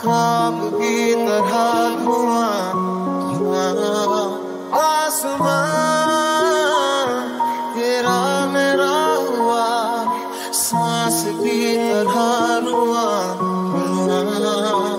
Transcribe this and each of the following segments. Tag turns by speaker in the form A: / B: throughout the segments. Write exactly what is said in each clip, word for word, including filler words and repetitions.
A: ख्वाब की तरह धुआं धुआं आसमां तेरा मेरा हुआ सांस की तरह रुआं रुआं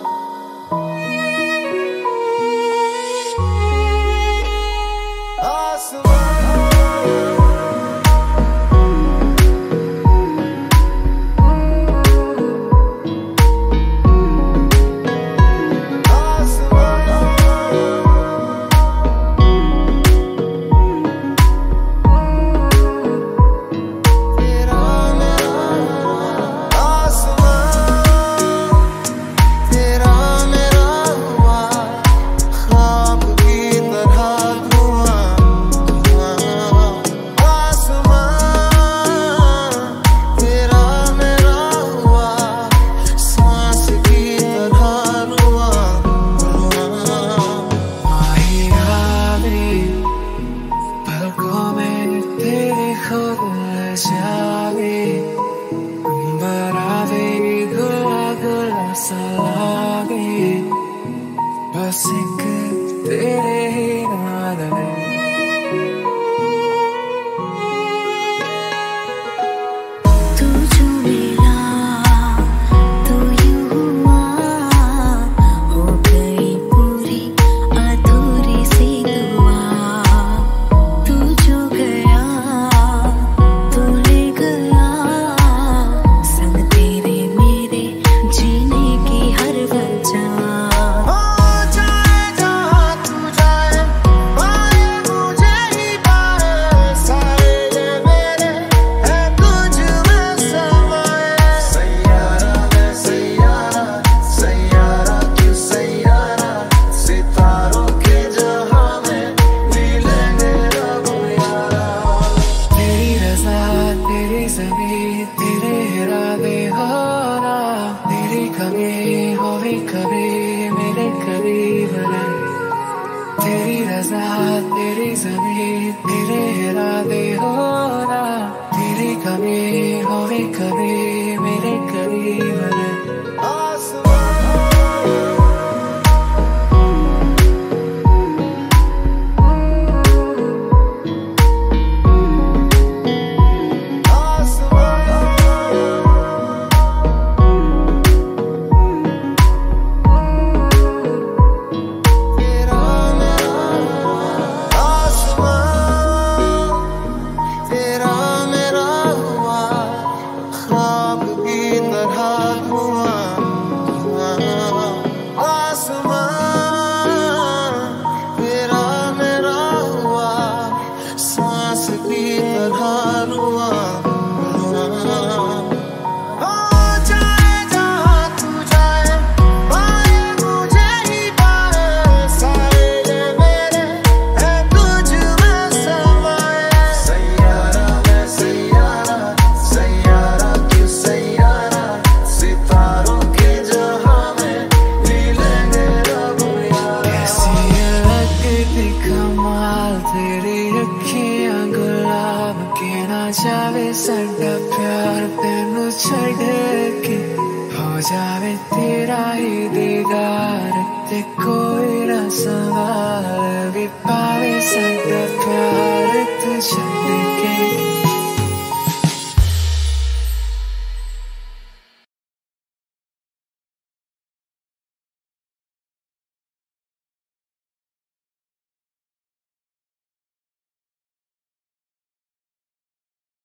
B: बस एक तेरे ही नाम है
C: तू जो मिला तो यूं हुआ हो गई पूरी अधूरी सी दुआ तू जो गया तू ले गया संग तेरे मेरे जीने की हर वजह
B: तेरे इरादे होना तेरी कमी हो भी कभी मेरे करीब है तेरी रज़ा तेरी ज़मीं तेरे इरादे होना तेरी कमी हो भी कभी मेरे करीब है जावे साडा प्यार तेनू छड़ के हो जावे तेरा ही दीदार ते कोई ना सवाल भी पावे साडा प्यार तू छड़ के